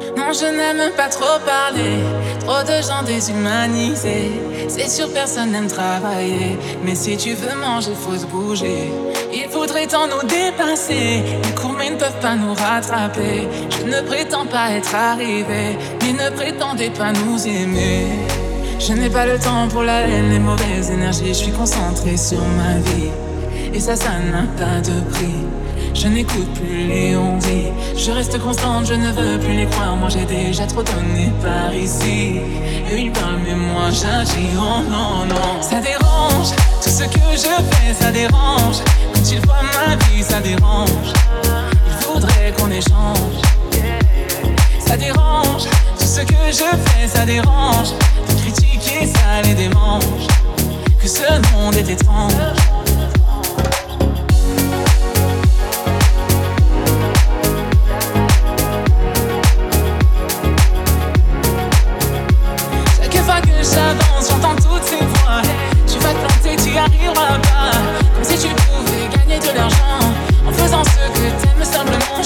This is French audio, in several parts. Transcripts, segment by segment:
Non, je n'aime pas trop parler, trop de gens déshumanisés. C'est sûr, personne n'aime travailler, mais si tu veux manger, faut se bouger. Il faudrait tant nous dépasser, les cours mais ne peuvent pas nous rattraper. Je ne prétends pas être arrivé, mais ne prétendez pas nous aimer. Je n'ai pas le temps pour la haine, les mauvaises énergies, je suis concentré sur ma vie. Et ça n'a pas de prix. Je n'écoute plus les on-dit. Je reste constante, je ne veux plus les croire. Moi j'ai déjà trop donné par ici. Eux ils parlent mais moi j'agis. Oh non, non. Ça dérange, tout ce que je fais ça dérange. Quand ils voient ma vie ça dérange. Ils voudraient qu'on échange. Ça dérange, tout ce que je fais ça dérange. De critiquer ça les démange. Que ce monde est étrange. J'avance, j'entends toutes ces voix. Tu vas te planter, tu y arriveras pas. Comme si tu pouvais gagner de l'argent en faisant ce que t'aimes simplement.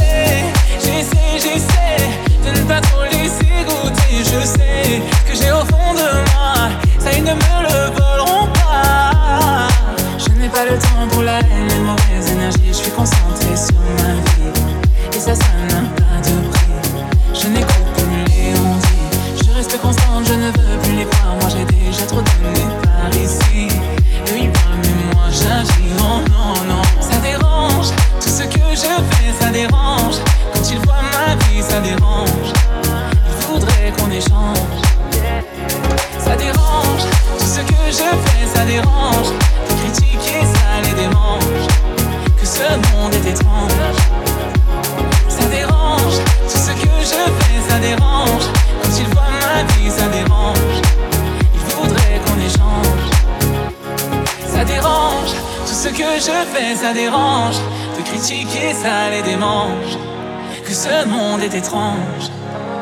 J'essaie de ne pas trop laisser goûter. Je sais que j'ai au fond de moi, ça ils ne me le voleront pas. Je n'ai pas le temps pour la haine, les mauvaises énergies. Je suis concentré sur ma vie. Et ça n'a pas de prix. Je n'écoute plus les on-dit. Je reste constante, je ne veux plus les croire. Moi j'ai déjà trop donné par ici. Eux ils parlent mais moi j'agis. Oh non, non. Ça dérange, tout ce que je fais ça dérange. Quand ils voient ma vie ça dérange. Ils voudraient qu'on échange. Ça dérange, tout ce que je fais ça dérange. De critiquer ça les démange. Que ce monde est étrange. Ça dérange, tout ce que je fais ça dérange. Quand ils voient ma vie ça dérange. Ils voudraient qu'on échange. Ça dérange, tout ce que je fais ça dérange. De critiquer ça les démange. Que ce monde est étrange.